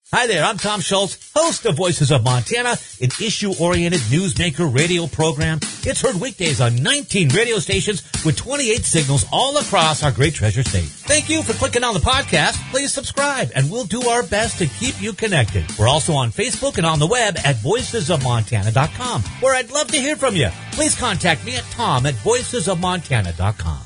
Hi there, I'm Tom Schultz, host of Voices of Montana, an issue-oriented newsmaker radio program. It's heard weekdays on 19 radio stations with 28 signals all across our great treasure state. Thank you for clicking on the podcast. Please subscribe, and we'll do our best to keep you connected. We're also on Facebook and on the web at voicesofmontana.com, where I'd love to hear from you. Please contact me at tom@voicesofmontana.com.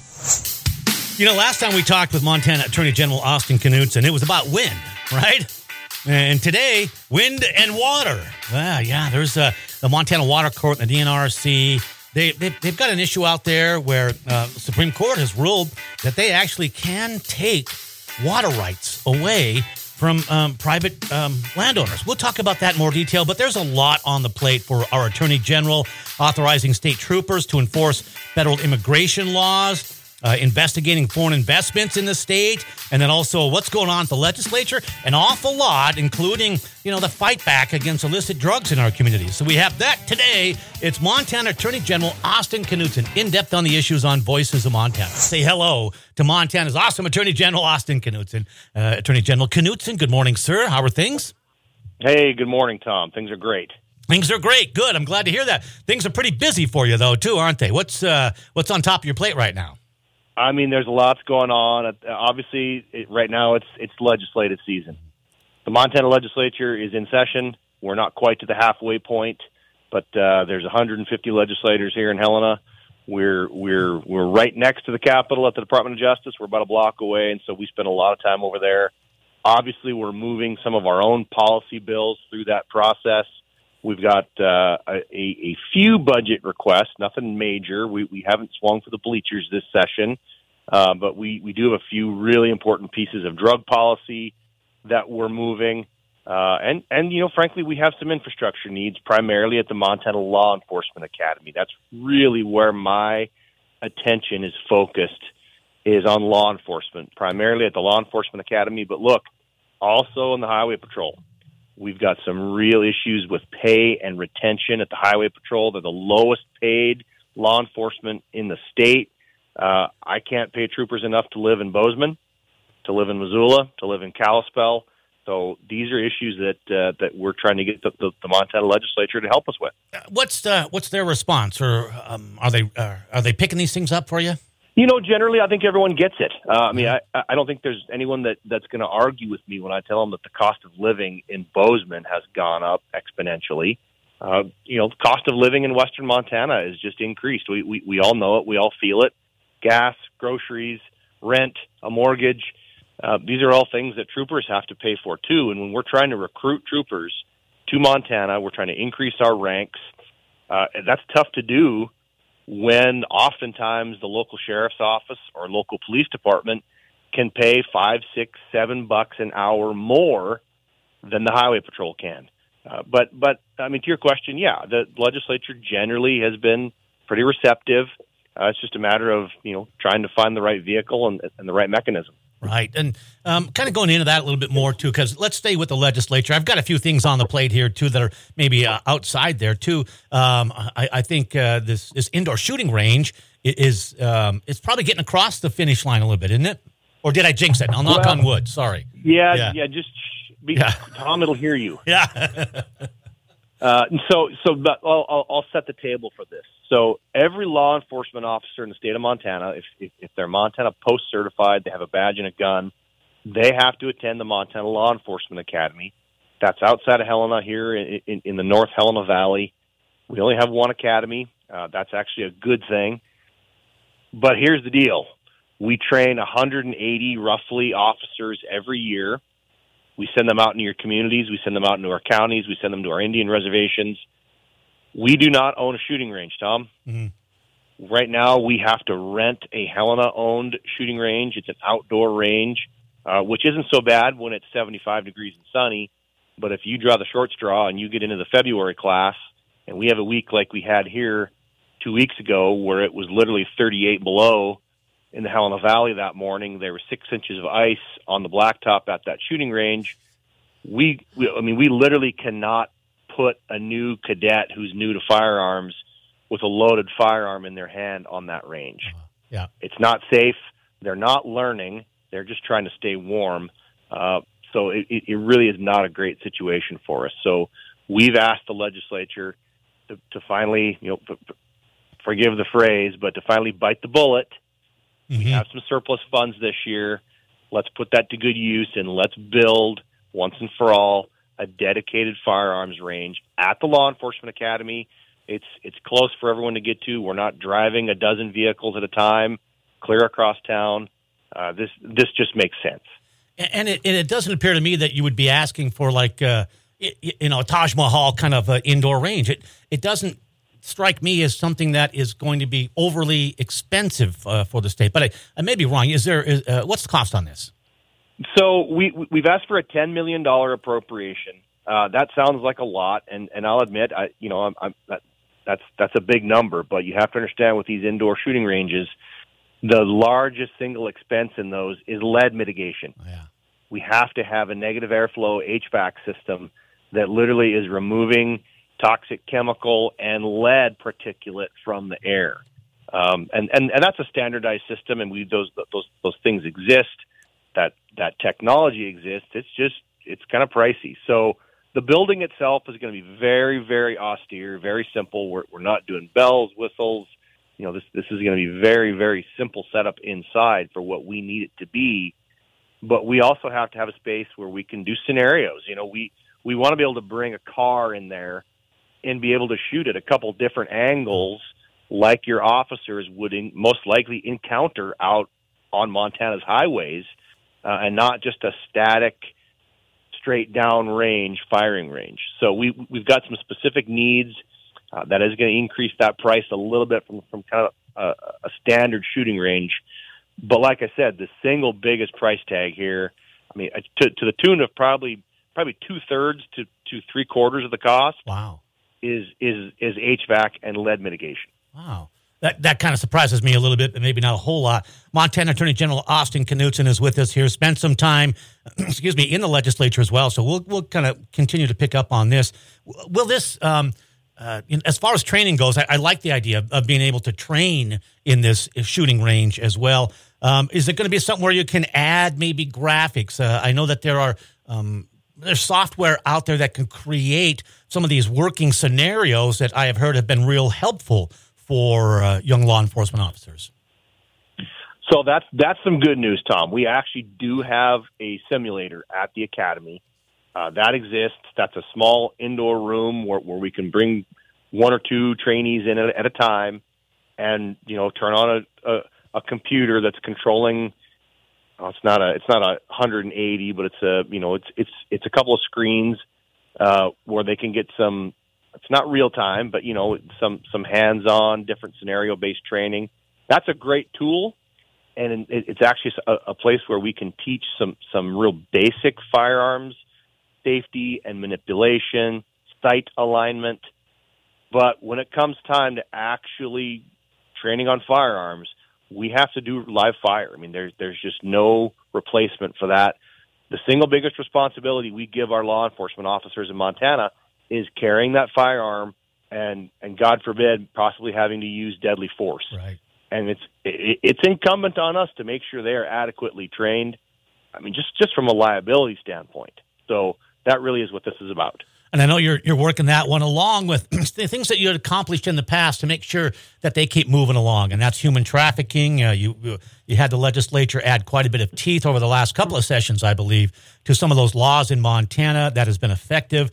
You know, last time we talked with Montana Attorney General Austin Knudsen, it was about wind, right? And today, wind and water. There's the Montana Water Court and the DNRC. They've got an issue out there where the Supreme Court has ruled that they actually can take water rights away from private landowners. We'll talk about that in more detail, but there's a lot on the plate for our Attorney General, authorizing state troopers to enforce federal immigration laws, investigating foreign investments in the state, and then also what's going on at the legislature. An awful lot, including, the fight back against illicit drugs in our communities. So we have that today. It's Montana Attorney General Austin Knudsen, in-depth on the issues on Voices of Montana. Say hello to Montana's awesome Attorney General Austin Knudsen. Attorney General Knudsen, good morning, sir. How are things? Hey, good morning, Tom. Things are great. Things are great. Good. I'm glad to hear that. Things are pretty busy for you, though, too, aren't they? What's on top of your plate right now? I mean, there's lots going on. Obviously, right now it's legislative season. The Montana legislature is in session. We're not quite to the halfway point, but there's 150 legislators here in Helena. We're right next to the Capitol at the Department of Justice. We're about a block away, and so we spend a lot of time over there. Obviously, we're moving some of our own policy bills through that process. We've got a few budget requests, nothing major. We haven't swung for the bleachers this session, but we do have a few really important pieces of drug policy that we're moving. And frankly, we have some infrastructure needs, primarily at the Montana Law Enforcement Academy. That's really where my attention is focused, is on law enforcement, primarily at the Law Enforcement Academy. But look, also in the Highway Patrol. We've got some real issues with pay and retention at the Highway Patrol. They're the lowest paid law enforcement in the state. I can't pay troopers enough to live in Bozeman, to live in Missoula, to live in Kalispell. So these are issues that we're trying to get the Montana legislature to help us with. What's their response, or are they picking these things up for you? Generally, I think everyone gets it. I don't think there's anyone that's going to argue with me when I tell them that the cost of living in Bozeman has gone up exponentially. The cost of living in western Montana is just increased. We all know it. We all feel it. Gas, groceries, rent, a mortgage. These are all things that troopers have to pay for, too. And when we're trying to recruit troopers to Montana, we're trying to increase our ranks. That's tough to do when oftentimes the local sheriff's office or local police department can pay $5, $6, $7 an hour more than the Highway Patrol can. But to your question, the legislature generally has been pretty receptive. It's just a matter of, trying to find the right vehicle and the right mechanism. Right. And kind of going into that a little bit more, too, because let's stay with the legislature. I've got a few things on the plate here, too, that are maybe outside there, too. I think this indoor shooting range is it's probably getting across the finish line a little bit, isn't it? Or did I jinx it? I'll knock on wood. Sorry. Tom, it'll hear you. Yeah. I'll set the table for this. So every law enforcement officer in the state of Montana, if they're Montana Post certified, they have a badge and a gun, they have to attend the Montana Law Enforcement Academy. That's outside of Helena here in the North Helena Valley. We only have one academy. That's actually a good thing. But here's the deal. We train 180 roughly officers every year. We send them out into your communities. We send them out into our counties. We send them to our Indian reservations. We do not own a shooting range, Tom. Mm-hmm. Right now, we have to rent a Helena-owned shooting range. It's an outdoor range, which isn't so bad when it's 75 degrees and sunny. But if you draw the short straw and you get into the February class, and we have a week like we had here 2 weeks ago where it was literally 38 below in the Helena Valley that morning, there were 6 inches of ice on the blacktop at that shooting range. We literally cannot put a new cadet who's new to firearms with a loaded firearm in their hand on that range. Yeah. It's not safe. They're not learning. They're just trying to stay warm. So it really is not a great situation for us. So we've asked the legislature to finally, forgive the phrase, but to finally bite the bullet. Mm-hmm. We have some surplus funds this year. Let's put that to good use, and let's build once and for all a dedicated firearms range at the Law Enforcement Academy. It's close for everyone to get to. We're not driving a dozen vehicles at a time clear across town. This just makes sense. And it doesn't appear to me that you would be asking for a Taj Mahal kind of indoor range. It doesn't strike me as something that is going to be overly expensive for the state. But I may be wrong. What's the cost on this? So we've asked for a $10 million appropriation. That sounds like a lot, and I'll admit, that's a big number. But you have to understand, with these indoor shooting ranges, the largest single expense in those is lead mitigation. Oh, yeah. We have to have a negative airflow HVAC system that literally is removing toxic chemical and lead particulate from the air. And that's a standardized system, and those things exist. That technology exists. It's kind of pricey. So the building itself is going to be very, very austere, very simple. We're not doing bells, whistles. This is going to be very, very simple setup inside for what we need it to be. But we also have to have a space where we can do scenarios. We want to be able to bring a car in there and be able to shoot at a couple different angles, like your officers would most likely encounter out on Montana's highways, and not just a static, straight down range firing range. So we've got some specific needs that is going to increase that price a little bit from kind of a standard shooting range. But like I said, the single biggest price tag here, I mean, to the tune of probably 2/3 to 3/4 of the cost. Wow. Is HVAC and lead mitigation. Wow. That kind of surprises me a little bit, but maybe not a whole lot. Montana Attorney General Austin Knudsen is with us here. Spent some time, in the legislature as well. So we'll kind of continue to pick up on this. Will this, as far as training goes, I like the idea of being able to train in this shooting range as well. Is it going to be something where you can add maybe graphics? I know that there's software out there that can create some of these working scenarios that I have heard have been real helpful for young law enforcement officers. So that's some good news, Tom. We actually do have a simulator at the academy that exists. That's a small indoor room where we can bring one or two trainees in at a time, and turn on a computer that's controlling. It's not a 180, but it's a couple of screens where they can get some. It's not real time, but some hands-on, different scenario-based training. That's a great tool, and it's actually a place where we can teach some real basic firearms safety and manipulation, sight alignment. But when it comes time to actually training on firearms, we have to do live fire. I mean, there's just no replacement for that. The single biggest responsibility we give our law enforcement officers in Montana is carrying that firearm and God forbid, possibly having to use deadly force. Right. And it's incumbent on us to make sure they are adequately trained. I mean, just from a liability standpoint. So that really is what this is about. And I know you're working that one along with the things that you had accomplished in the past to make sure that they keep moving along, and that's human trafficking. You had the legislature add quite a bit of teeth over the last couple of sessions, I believe, to some of those laws in Montana. That has been effective,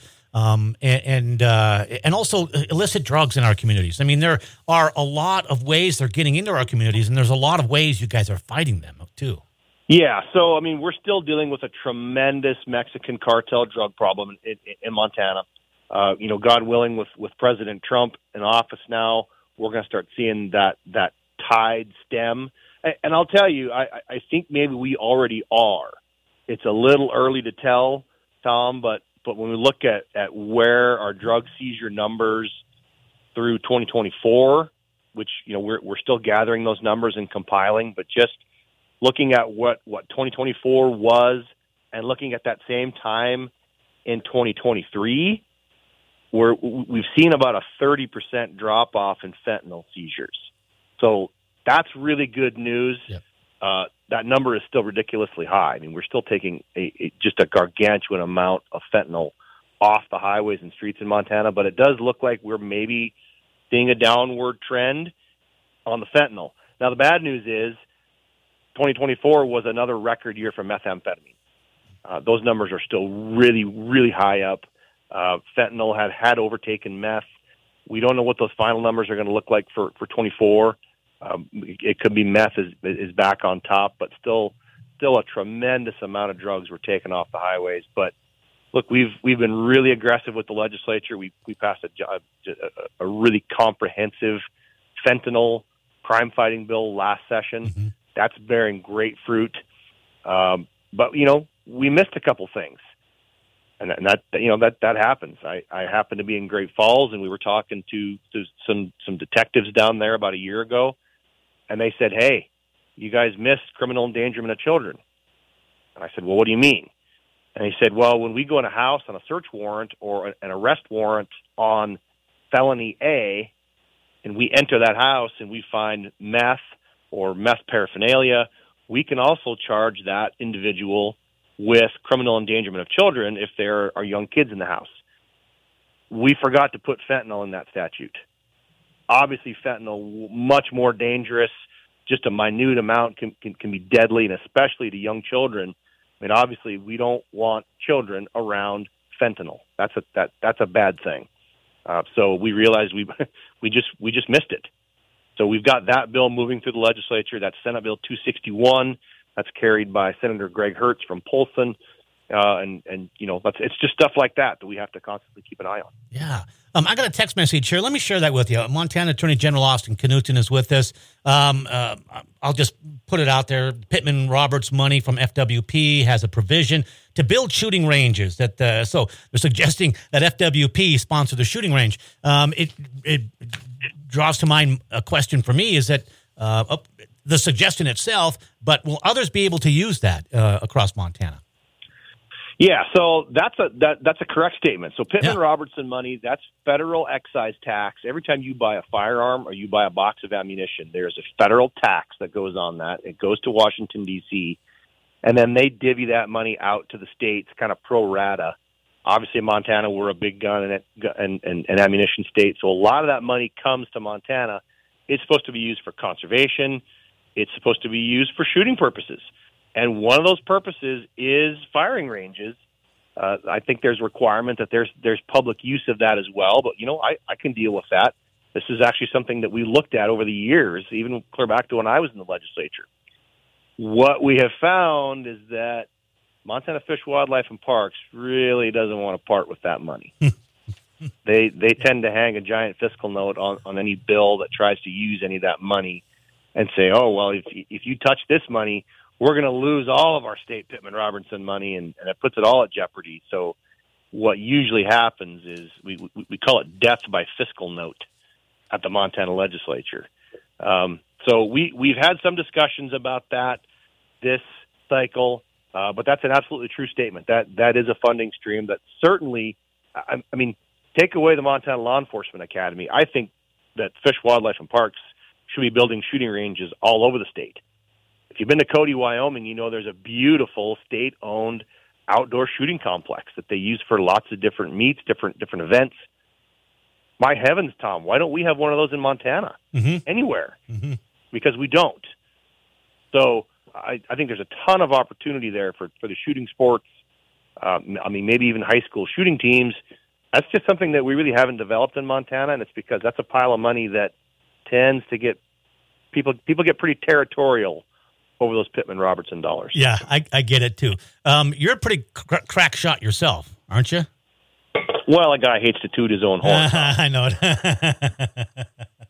and also illicit drugs in our communities. I mean, there are a lot of ways they're getting into our communities, and there's a lot of ways you guys are fighting them too. Yeah, so, I mean, we're still dealing with a tremendous Mexican cartel drug problem in Montana. God willing, with President Trump in office now, we're going to start seeing that tide stem. And I'll tell you, I think maybe we already are. It's a little early to tell, Tom, but when we look at where our drug seizure numbers through 2024, which, we're still gathering those numbers and compiling, but just looking at what 2024 was and looking at that same time in 2023, we've seen about a 30% drop-off in fentanyl seizures. So that's really good news. Yep. that number is still ridiculously high. I mean, we're still taking just a gargantuan amount of fentanyl off the highways and streets in Montana, but it does look like we're maybe seeing a downward trend on the fentanyl. Now, the bad news is 2024 was another record year for methamphetamine. Those numbers are still really, really high up. Fentanyl had overtaken meth. We don't know what those final numbers are going to look like for 24. It could be meth is back on top, but still a tremendous amount of drugs were taken off the highways. But look, we've been really aggressive with the legislature. We passed a really comprehensive fentanyl crime fighting bill last session. Mm-hmm. That's bearing great fruit. But we missed a couple things, and that happens. I happened to be in Great Falls, and we were talking to some detectives down there about a year ago, and they said, "Hey, you guys missed criminal endangerment of children." And I said, "Well, what do you mean?" And he said, "Well, when we go in a house on a search warrant or an arrest warrant on felony A, and we enter that house and we find meth or meth paraphernalia, we can also charge that individual with criminal endangerment of children if there are young kids in the house." We forgot to put fentanyl in that statute. Obviously, fentanyl, much more dangerous. Just a minute amount can be deadly, and especially to young children. I mean, obviously, we don't want children around fentanyl. That's a bad thing. So we realized we just missed it. So we've got that bill moving through the legislature. That's Senate Bill 261. That's carried by Senator Greg Hertz from Polson. It's just stuff like that we have to constantly keep an eye on. Yeah. I got a text message here. Let me share that with you. Montana Attorney General Austin Knudsen is with us. I'll just put it out there. Pittman Roberts money from FWP has a provision to build shooting ranges. So they're suggesting that FWP sponsor the shooting range. It draws to mind a question for me, is that the suggestion itself, but will others be able to use that across Montana? Yeah, so that's a correct statement. So Pittman Robertson money, that's federal excise tax. Every time you buy a firearm or you buy a box of ammunition, there's a federal tax that goes on that. It goes to Washington, D.C., and then they divvy that money out to the states kind of pro rata. Obviously, in Montana, we're a big gun and ammunition state, so a lot of that money comes to Montana. It's supposed to be used for conservation. It's supposed to be used for shooting purposes. And one of those purposes is firing ranges. I think there's a requirement that there's public use of that as well. But, I can deal with that. This is actually something that we looked at over the years, even clear back to when I was in the legislature. What we have found is that Montana Fish, Wildlife, and Parks really doesn't want to part with that money. They tend to hang a giant fiscal note on any bill that tries to use any of that money and say, oh, well, if you touch this money, we're going to lose all of our state Pittman Robertson money, and it puts it all at jeopardy. So what usually happens is we call it death by fiscal note at the Montana legislature. So we've had some discussions about that this cycle, but that's an absolutely true statement. That is a funding stream that certainly, I mean, take away the Montana Law Enforcement Academy. I think that Fish, Wildlife, and Parks should be building shooting ranges all over the state. If you've been to Cody, Wyoming, there's a beautiful state-owned outdoor shooting complex that they use for lots of different meets, different events. My heavens, Tom, why don't we have one of those in Montana? Mm-hmm. Anywhere? Mm-hmm. Because we don't. So I think there's a ton of opportunity there for the shooting sports. Maybe even high school shooting teams. That's just something that we really haven't developed in Montana, and it's because that's a pile of money that tends to get people get pretty territorial over those Pittman Robertson dollars. Yeah, I get it too. You're a pretty crack shot yourself, aren't you? Well, a guy hates to toot his own horn. I know it.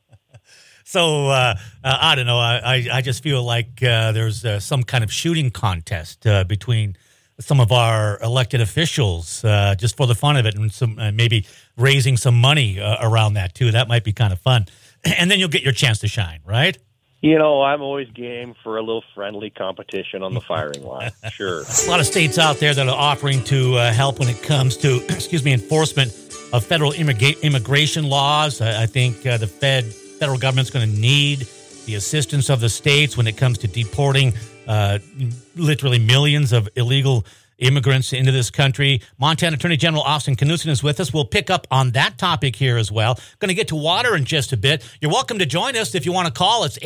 So, I don't know. I just feel like there's some kind of shooting contest between some of our elected officials just for the fun of it, and some maybe raising some money around that too. That might be kind of fun. And then you'll get your chance to shine, right? I'm always game for a little friendly competition on the firing line. Sure. A lot of states out there that are offering to help when it comes to, enforcement of federal immigration laws. I think the federal government's going to need the assistance of the states when it comes to deporting literally millions of illegal immigrants into this country. Montana Attorney General Austin Knudsen is with us. We'll pick up on that topic here as well. Going to get to water in just a bit. You're welcome to join us if you want to call. It's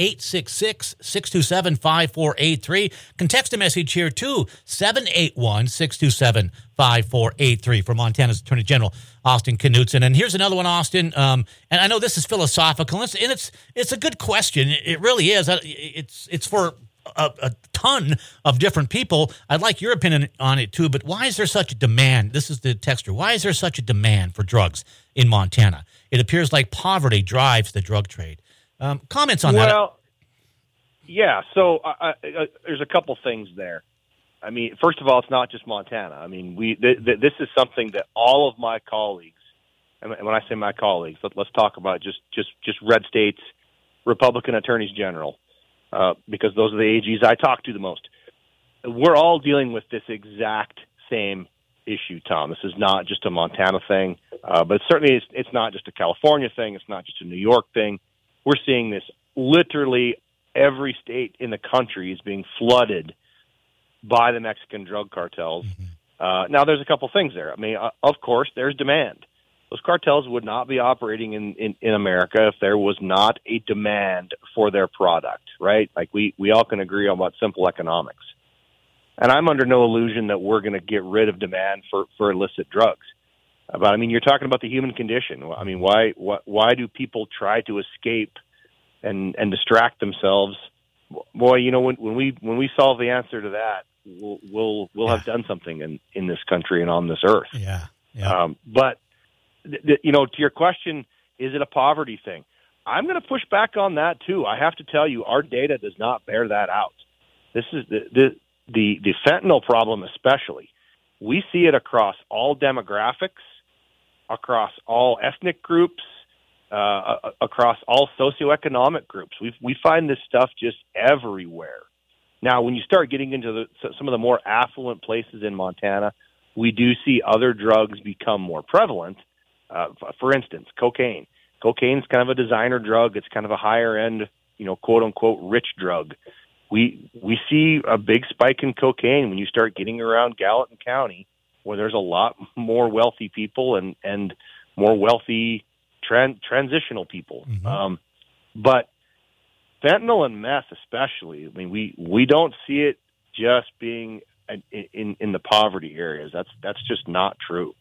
866-627-5483. Can text a message here too, 781-627-5483 for Montana's Attorney General Austin Knudsen. And here's another one, Austin. And I know this is philosophical, and it's a good question. It really is. It's for a ton of different people. I'd like your opinion on it too, but why is there such a demand? This is the texter. Why is there such a demand for drugs in Montana? It appears like poverty drives the drug trade. Comments on that? Well, yeah, so there's a couple things there. I mean, first of all, it's not just Montana. I mean, this is something that all of my colleagues, and when I say my colleagues, let's talk about just red states, Republican attorneys general, because those are the AGs I talk to the most. We're all dealing with this exact same issue, Tom. This is not just a Montana thing, but certainly it's not just a California thing. It's not just a New York thing. We're seeing this literally every state in the country is being flooded by the Mexican drug cartels. Mm-hmm. Now, there's a couple things there. I mean, of course, there's demand. Those cartels would not be operating in America if there was not a demand for their product, right? Like we all can agree on what simple economics. And I'm under no illusion that we're going to get rid of demand for illicit drugs. But I mean, you're talking about the human condition. I mean, why do people try to escape and distract themselves? Boy, you know, when we solve the answer to that, we'll have done something in this country and on this earth. Yeah. But you know, to your question, is it a poverty thing? I'm going to push back on that too. I have to tell you, our data does not bear that out. This is the fentanyl problem, especially. We see it across all demographics, across all ethnic groups, across all socioeconomic groups. We find this stuff just everywhere. Now, when you start getting into some of the more affluent places in Montana, we do see other drugs become more prevalent. For instance, cocaine. Cocaine's kind of a designer drug. It's kind of a higher end, you know, quote unquote, rich drug. We see a big spike in cocaine when you start getting around Gallatin County, where there's a lot more wealthy people and more wealthy transitional people. Mm-hmm. But fentanyl and meth especially, I mean, we don't see it just being in the poverty areas. That's just not true.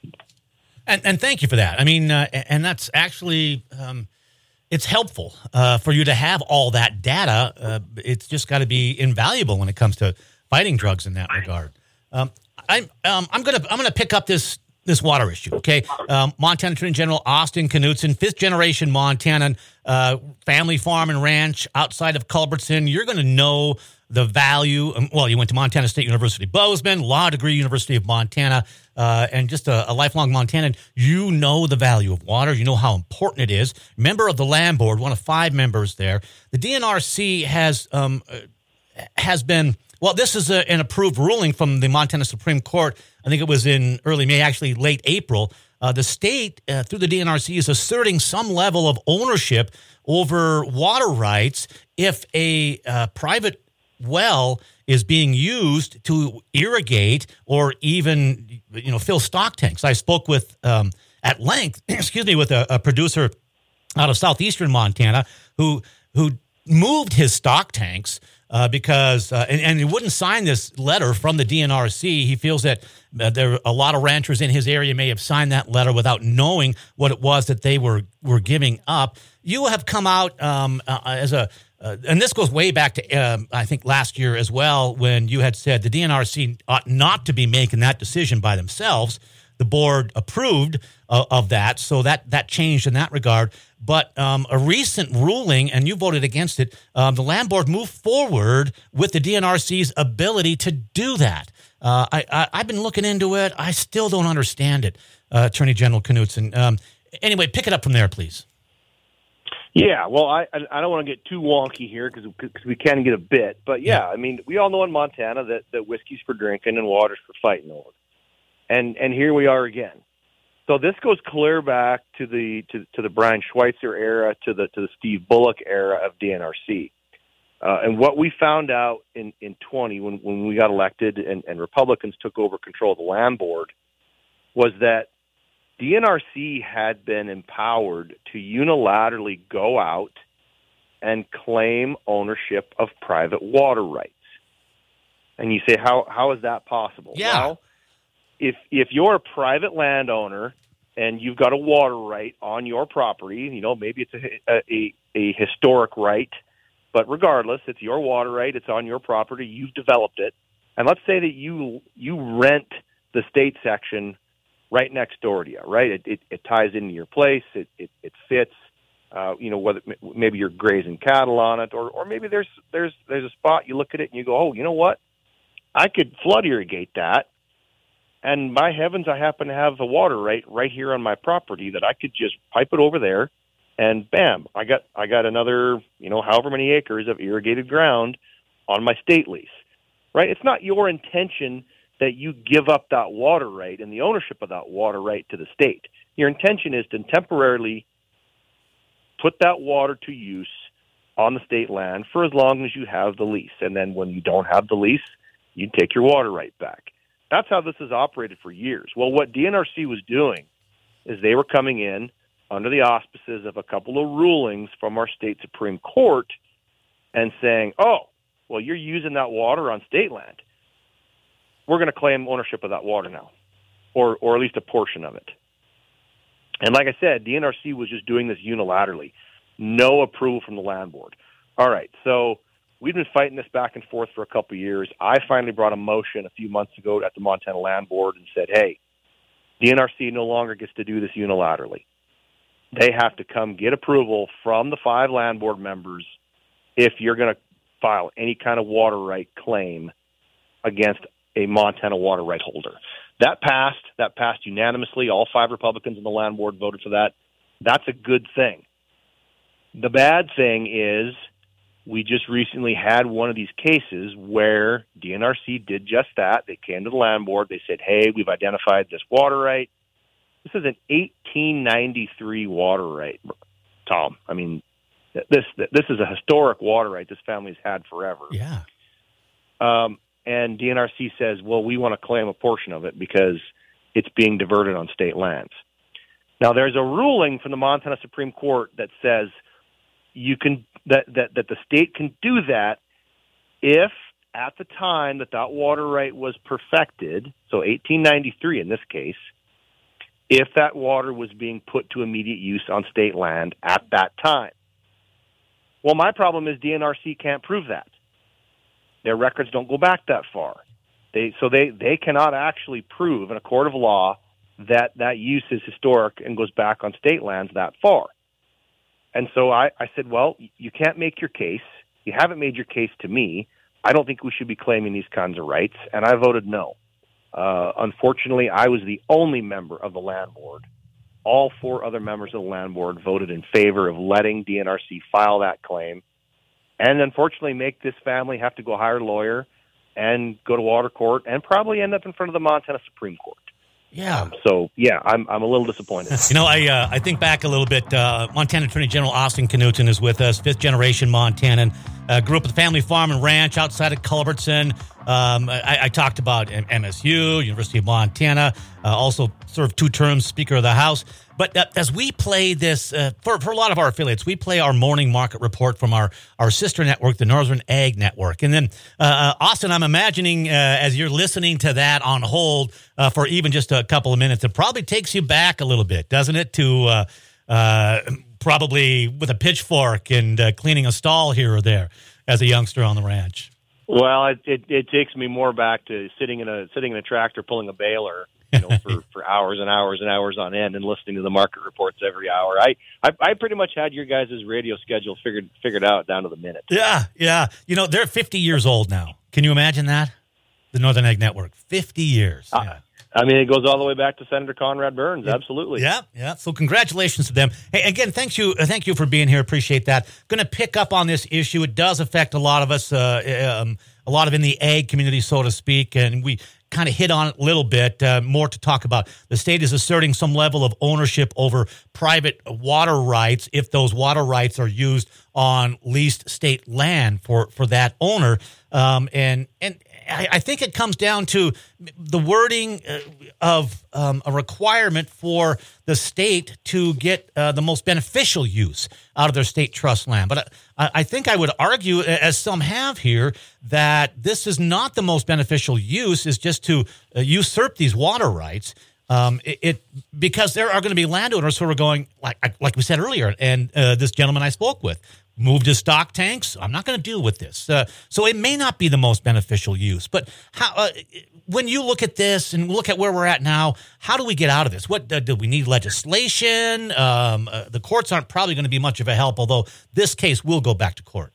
And thank you for that. I mean, and that's actually, it's helpful for you to have all that data. It's just got to be invaluable when it comes to fighting drugs in that regard. I'm gonna pick up this water issue. Okay, Montana Attorney General Austin Knudsen, 5th generation Montanan, family farm and ranch outside of Culbertson. You're going to know the value. Well, you went to Montana State University Bozeman, law degree, University of Montana, and just a lifelong Montanan. You know the value of water. You know how important it is. Member of the Land Board, one of 5 members there. The DNRC has been. Well, this is an approved ruling from the Montana Supreme Court. I think it was in early May, actually late April. The state, through the DNRC, is asserting some level of ownership over water rights if a private well is being used to irrigate or even, you know, fill stock tanks. I spoke with at length, with a producer out of southeastern Montana who moved his stock tanks because he wouldn't sign this letter from the DNRC. He feels that there a lot of ranchers in his area may have signed that letter without knowing what it was that they were giving up. You have come out as a and this goes way back to, I think, last year as well, when you had said the DNRC ought not to be making that decision by themselves. The board approved of that, so that changed in that regard. But a recent ruling, and you voted against it, the Land Board moved forward with the DNRC's ability to do that. I've been looking into it. I still don't understand it, Attorney General Knudsen. Anyway, pick it up from there, please. Yeah, well, I don't want to get too wonky here because we can get a bit. But, yeah, I mean, we all know in Montana that whiskey's for drinking and water's for fighting over. And here we are again. So this goes clear back to the Brian Schweitzer era, to the Steve Bullock era of DNRC. And what we found out in 20 when we got elected and Republicans took over control of the land board was that DNRC had been empowered to unilaterally go out and claim ownership of private water rights. And you say, how is that possible? Yeah. Well, if you're a private landowner and you've got a water right on your property, maybe it's a historic right, but regardless, it's your water right, it's on your property, you've developed it. And let's say that you rent the state section right next door to you, right? It ties into your place, it fits. Whether maybe you're grazing cattle on it, or maybe there's a spot you look at it and you go, oh, you know what? I could flood irrigate that, and by heavens, I happen to have the water right here on my property that I could just pipe it over there, and bam, I got another however many acres of irrigated ground on my state lease, right? It's not your intention that you give up that water right and the ownership of that water right to the state. Your intention is to temporarily put that water to use on the state land for as long as you have the lease. And then when you don't have the lease, you take your water right back. That's how this has operated for years. Well, what DNRC was doing is they were coming in under the auspices of a couple of rulings from our state Supreme Court and saying, oh, well, you're using that water on state land. We're going to claim ownership of that water now, or at least a portion of it. And like I said, DNRC was just doing this unilaterally. No approval from the land board. All right, so we've been fighting this back and forth for a couple of years. I finally brought a motion a few months ago at the Montana Land Board and said, hey, DNRC no longer gets to do this unilaterally. They have to come get approval from the 5 land board members if you're going to file any kind of water right claim against a Montana water right holder. That passed unanimously. All 5 Republicans in the land board voted for that. That's a good thing. The bad thing is we just recently had one of these cases where DNRC did just that. They came to the land board. They said, hey, we've identified this water right. This is an 1893 water right, Tom. I mean, this is a historic water right this family's had forever. Yeah. And DNRC says, well, we want to claim a portion of it because it's being diverted on state lands. Now, there's a ruling from the Montana Supreme Court that says that the state can do that if at the time that water right was perfected, so 1893 in this case, if that water was being put to immediate use on state land at that time. Well, my problem is DNRC can't prove that. Their records don't go back that far. They cannot actually prove in a court of law that use is historic and goes back on state lands that far. And so I said, well, you can't make your case. You haven't made your case to me. I don't think we should be claiming these kinds of rights. And I voted no. Unfortunately, I was the only member of the land board. All 4 other members of the land board voted in favor of letting DNRC file that claim. And unfortunately make this family have to go hire a lawyer and go to water court and probably end up in front of the Montana Supreme Court. Yeah. I'm a little disappointed. I think back a little bit. Montana Attorney General Austin Knudsen is with us, 5th generation Montanan. Grew up with a family farm and ranch outside of Culbertson. I talked about MSU, University of Montana, also served 2 terms Speaker of the House. But as we play this, for a lot of our affiliates, we play our morning market report from our sister network, the Northern Ag Network. And then, Austin, I'm imagining as you're listening to that on hold for even just a couple of minutes, it probably takes you back a little bit, doesn't it, to probably with a pitchfork and cleaning a stall here or there as a youngster on the ranch? Well, it takes me more back to sitting in a tractor pulling a baler, for hours and hours and hours on end and listening to the market reports every hour. I pretty much had your guys' radio schedule figured out down to the minute. Yeah. They're 50 years old now. Can you imagine that? The Northern Ag Network, 50 years. Yeah. I mean, it goes all the way back to Senator Conrad Burns. Absolutely. Yeah. So congratulations to them. Hey, again, thank you for being here. Appreciate that. Going to pick up on this issue. It does affect a lot of us, a lot of in the ag community, so to speak, and we kind of hit on it a little bit. More to talk about. The state is asserting some level of ownership over private water rights if those water rights are used on leased state land for that owner. And I think it comes down to the wording of a requirement for the state to get the most beneficial use out of their state trust land. But I think I would argue, as some have here, that this is not the most beneficial use, is just to usurp these water rights. Because there are going to be landowners who are going, like we said earlier, and this gentleman I spoke with moved his stock tanks. I'm not going to deal with this. So it may not be the most beneficial use. But how, when you look at this and look at where we're at now, how do we get out of this? What do we need legislation? The courts aren't probably going to be much of a help, although this case will go back to court.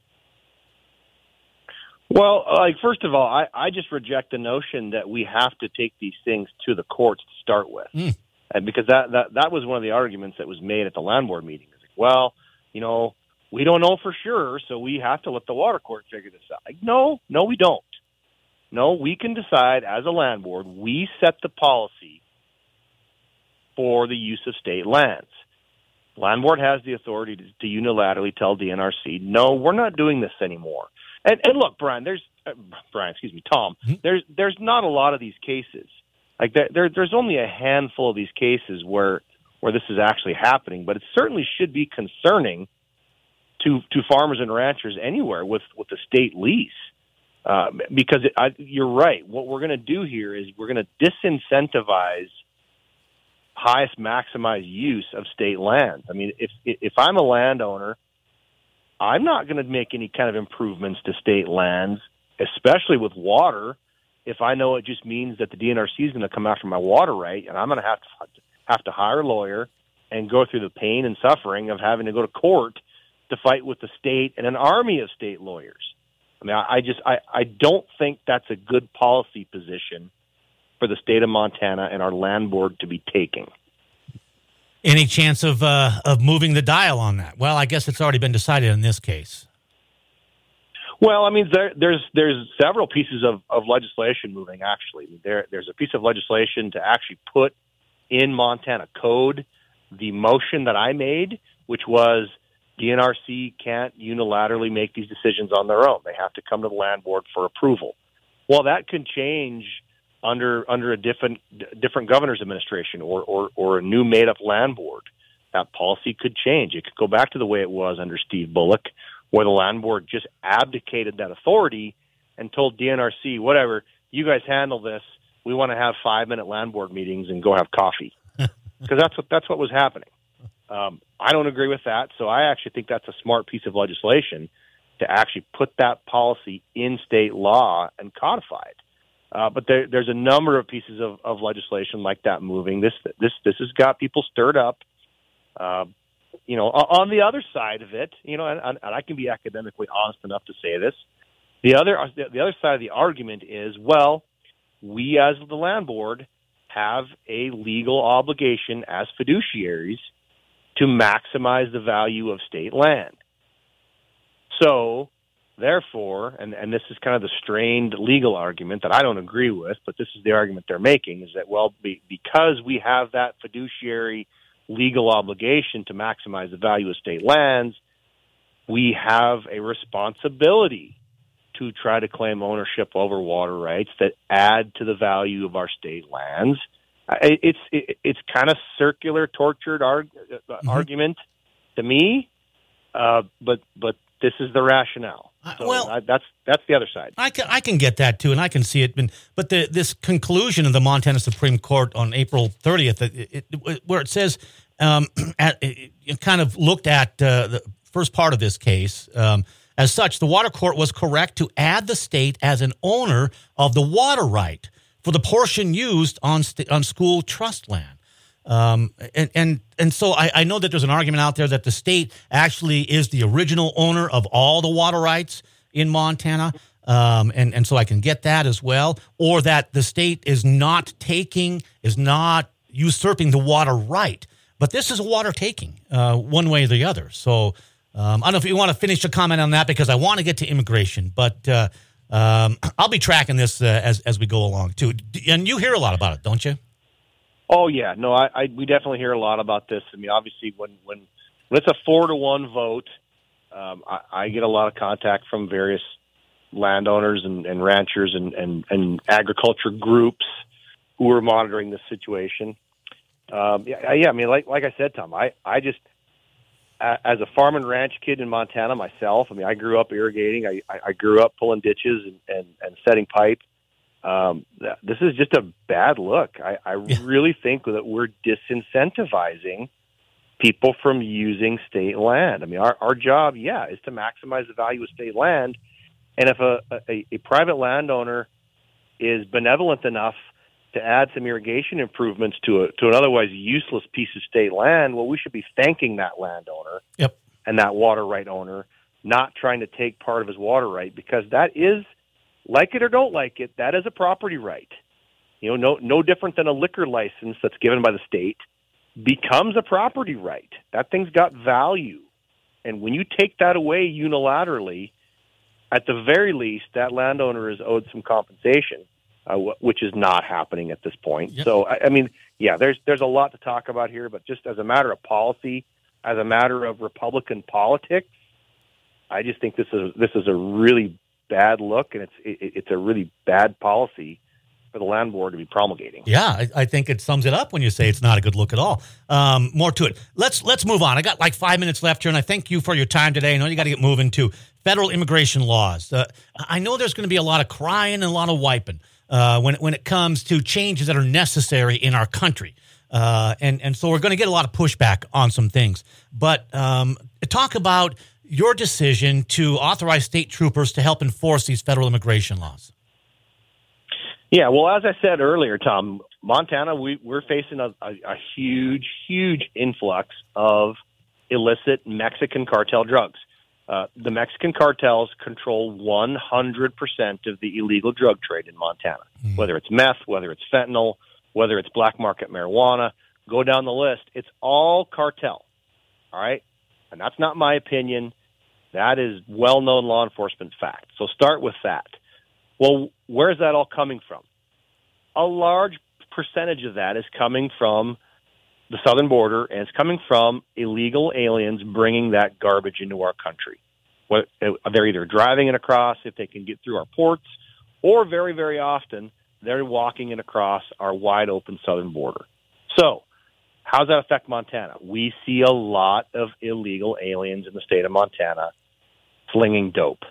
Well, first of all, I just reject the notion that we have to take these things to the courts to start with, because that was one of the arguments that was made at the land board meeting. It's like, well, we don't know for sure, so we have to let the water court figure this out. Like, no, we don't. No, we can decide as a land board. We set the policy for the use of state lands. Land board has the authority to unilaterally tell DNRC, no, we're not doing this anymore. And look, Tom, there's not a lot of these cases. Like there's only a handful of these cases where this is actually happening, but it certainly should be concerning to farmers and ranchers anywhere with the state lease. Because you're right. What we're going to do here is we're going to disincentivize highest maximized use of state lands. I mean, if I'm a landowner, I'm not going to make any kind of improvements to state lands, especially with water, if I know it just means that the DNRC is going to come after my water right, and I'm going to have to hire a lawyer and go through the pain and suffering of having to go to court to fight with the state and an army of state lawyers. I mean, I don't think that's a good policy position for the state of Montana and our land board to be taking. Any chance of moving the dial on that? Well, I guess it's already been decided in this case. Well, I mean, there's several pieces of legislation moving, actually. There's a piece of legislation to actually put in Montana code the motion that I made, which was DNRC can't unilaterally make these decisions on their own. They have to come to the land board for approval. Well, that could change under a different governor's administration or a new made-up land board. That policy could change. It could go back to the way it was under Steve Bullock, where the land board just abdicated that authority and told DNRC, whatever, you guys handle this. We want to have 5-minute land board meetings and go have coffee. Because that's what was happening. I don't agree with that, so I actually think that's a smart piece of legislation to actually put that policy in state law and codify it. But there's a number of pieces of legislation like that moving. This has got people stirred up. On the other side of it, and I can be academically honest enough to say this. The other side of the argument is, well, we as the land board have a legal obligation as fiduciaries to maximize the value of state land. So, therefore, and this is kind of the strained legal argument that I don't agree with, but this is the argument they're making, is that, well, because we have that fiduciary legal obligation to maximize the value of state lands, we have a responsibility to try to claim ownership over water rights that add to the value of our state lands. It's kind of circular, tortured argument to me, but this is the rationale. So that's the other side. I can get that too, and I can see it. But this conclusion of the Montana Supreme Court on April 30th, where it says, it kind of looked at the first part of this case. As such, the water court was correct to add the state as an owner of the water right for the portion used on school trust land. And so I know that there's an argument out there that the state actually is the original owner of all the water rights in Montana. And so I can get that as well. Or that the state is not usurping the water right. But this is a water taking, one way or the other. So I don't know if you want to finish a comment on that, because I want to get to immigration. But I'll be tracking this as we go along, too. And you hear a lot about it, don't you? Oh, yeah. No, we definitely hear a lot about this. I mean, obviously, when it's a 4-1 vote I get a lot of contact from various landowners and ranchers and agriculture groups who are monitoring this situation. I mean, like I said, Tom, I just, as a farm and ranch kid in Montana myself, I mean, I grew up irrigating. I grew up pulling ditches and setting pipe. This is just a bad look. I really think that we're disincentivizing people from using state land. I mean, our job, is to maximize the value of state land. And if a private landowner is benevolent enough to add some irrigation improvements to an otherwise useless piece of state land, well, we should be thanking that landowner and that water right owner, not trying to take part of his water right, because that is, like it or don't like it, that is a property right. You know, no different than a liquor license that's given by the state becomes a property right. That thing's got value. And when you take that away unilaterally, at the very least, that landowner is owed some compensation, which is not happening at this point. Yep. So, I mean, there's a lot to talk about here, but just as a matter of policy, as a matter of Republican politics, I just think this is a really bad look, and it's a really bad policy for the land board to be promulgating. Yeah, I think it sums it up when you say it's not a good look at all. More to it. Let's move on. I got like 5 minutes left here, and I thank you for your time today. I know you got to get moving to federal immigration laws. I know there's going to be a lot of crying and a lot of wiping when it comes to changes that are necessary in our country. And so we're going to get a lot of pushback on some things. But talk about your decision to authorize state troopers to help enforce these federal immigration laws. Yeah, well, as I said earlier, Tom, Montana, we're facing a huge, huge influx of illicit Mexican cartel drugs. The Mexican cartels control 100% of the illegal drug trade in Montana, whether it's meth, whether it's fentanyl, whether it's black market marijuana. Go down the list. It's all cartel, all right? And that's not my opinion. That is well-known law enforcement fact. So start with that. Well, where is that all coming from? A large percentage of that is coming from the southern border, and it's coming from illegal aliens bringing that garbage into our country. They're either driving it across if they can get through our ports, or very, very often they're walking it across our wide-open southern border. So how does that affect Montana? We see a lot of illegal aliens in the state of Montana slinging dope.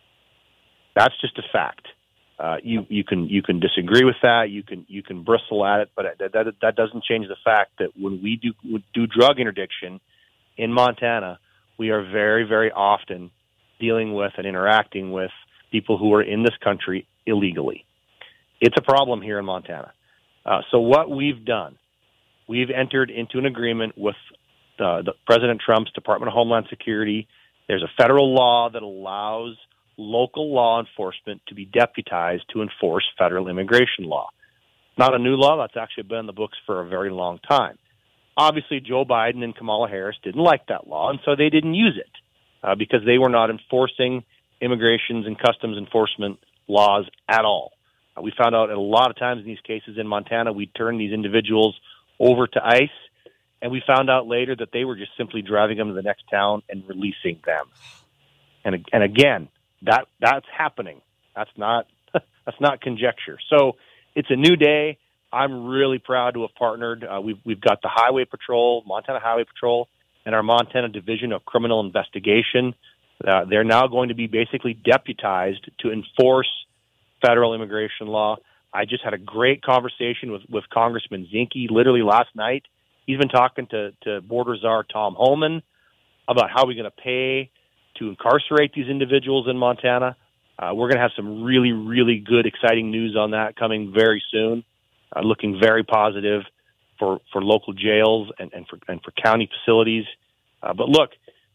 That's just a fact. You can disagree with that. You can bristle at it, but that doesn't change the fact that when we do drug interdiction in Montana, we are very, very often dealing with and interacting with people who are in this country illegally. It's a problem here in Montana. So what we've done, we've entered into an agreement with the President Trump's Department of Homeland Security. There's a federal law that allows local law enforcement to be deputized to enforce federal immigration law. Not a new law. That's actually been in the books for a very long time. Obviously, Joe Biden and Kamala Harris didn't like that law, and so they didn't use it because they were not enforcing immigrations and customs enforcement laws at all. We found out a lot of times in these cases in Montana, we turned these individuals over to ICE, and we found out later that they were just simply driving them to the next town and releasing them. And again, that's happening. That's not conjecture. So it's a new day. I'm really proud to have partnered. We've got the Highway Patrol, Montana Highway Patrol, and our Montana Division of Criminal Investigation. They're now going to be basically deputized to enforce federal immigration law. I just had a great conversation with Congressman Zinke literally last night. He's been talking to Border Czar Tom Homan about how we're going to pay to incarcerate these individuals in Montana. We're going to have some really, really good, exciting news on that coming very soon. Looking very positive for local jails and for county facilities. But look,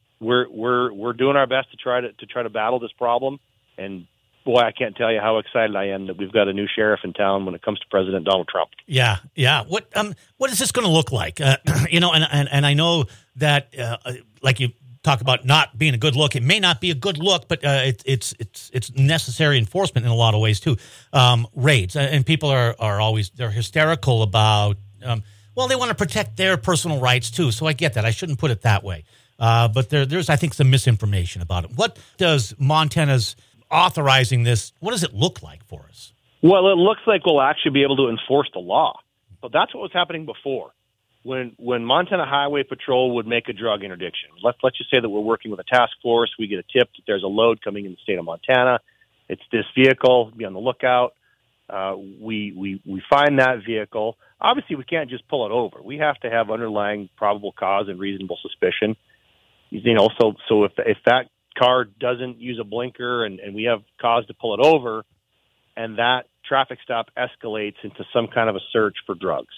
we're doing our best to try to battle this problem. And boy, I can't tell you how excited I am that we've got a new sheriff in town when it comes to President Donald Trump. Yeah. What is this going to look like? And I know that like you talk about not being a good look. It may not be a good look, but it's necessary enforcement in a lot of ways too. Raids, and people are always they're hysterical about. They want to protect their personal rights too. So I get that. I shouldn't put it that way. but there's, I think, some misinformation about it. What does Montana's authorizing this, what does it look like for us? Well, it looks like we'll actually be able to enforce the law. So that's what was happening before. When Montana Highway Patrol would make a drug interdiction, let's just say that we're working with a task force. We get a tip that there's a load coming in the state of Montana. It's this vehicle. Be on the lookout. We find that vehicle. Obviously, we can't just pull it over. We have to have underlying probable cause and reasonable suspicion. So if that car doesn't use a blinker and we have cause to pull it over, and that traffic stop escalates into some kind of a search for drugs.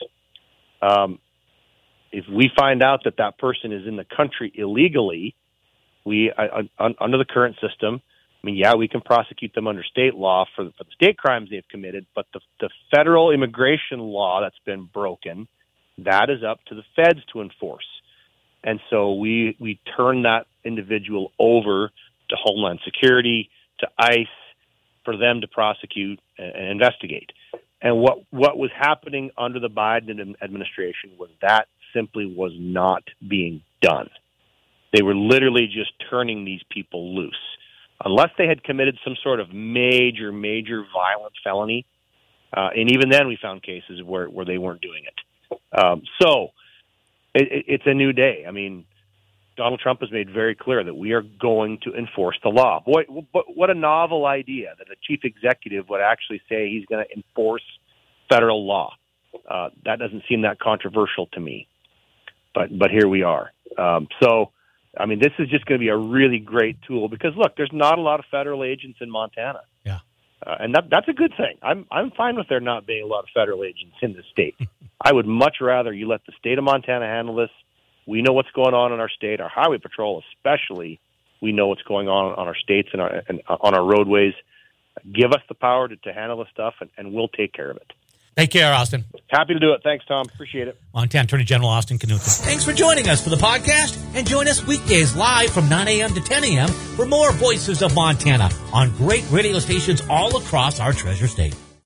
If we find out that person is in the country illegally, under the current system, we can prosecute them under state law for the state crimes they've committed, but the federal immigration law that's been broken, that is up to the feds to enforce. And so we turn that individual over to Homeland Security, to ICE, for them to prosecute and investigate. And what was happening under the Biden administration was that simply was not being done. They were literally just turning these people loose. Unless they had committed some sort of major violent felony, and even then we found cases where they weren't doing it. So it's a new day. Donald Trump has made very clear that we are going to enforce the law. Boy, what a novel idea that a chief executive would actually say he's going to enforce federal law. That doesn't seem that controversial to me, but here we are. This is just going to be a really great tool because, look, there's not a lot of federal agents in Montana. Yeah. And that's a good thing. I'm fine with there not being a lot of federal agents in the state. I would much rather you let the state of Montana handle this. We know what's going on in our state, our highway patrol especially. We know what's going on our states and on our roadways. Give us the power to handle this stuff, and we'll take care of it. Take care, Austin. Happy to do it. Thanks, Tom. Appreciate it. Montana Attorney General Austin Knudsen. Thanks for joining us for the podcast, and join us weekdays live from 9 a.m. to 10 a.m. for more Voices of Montana on great radio stations all across our treasure state.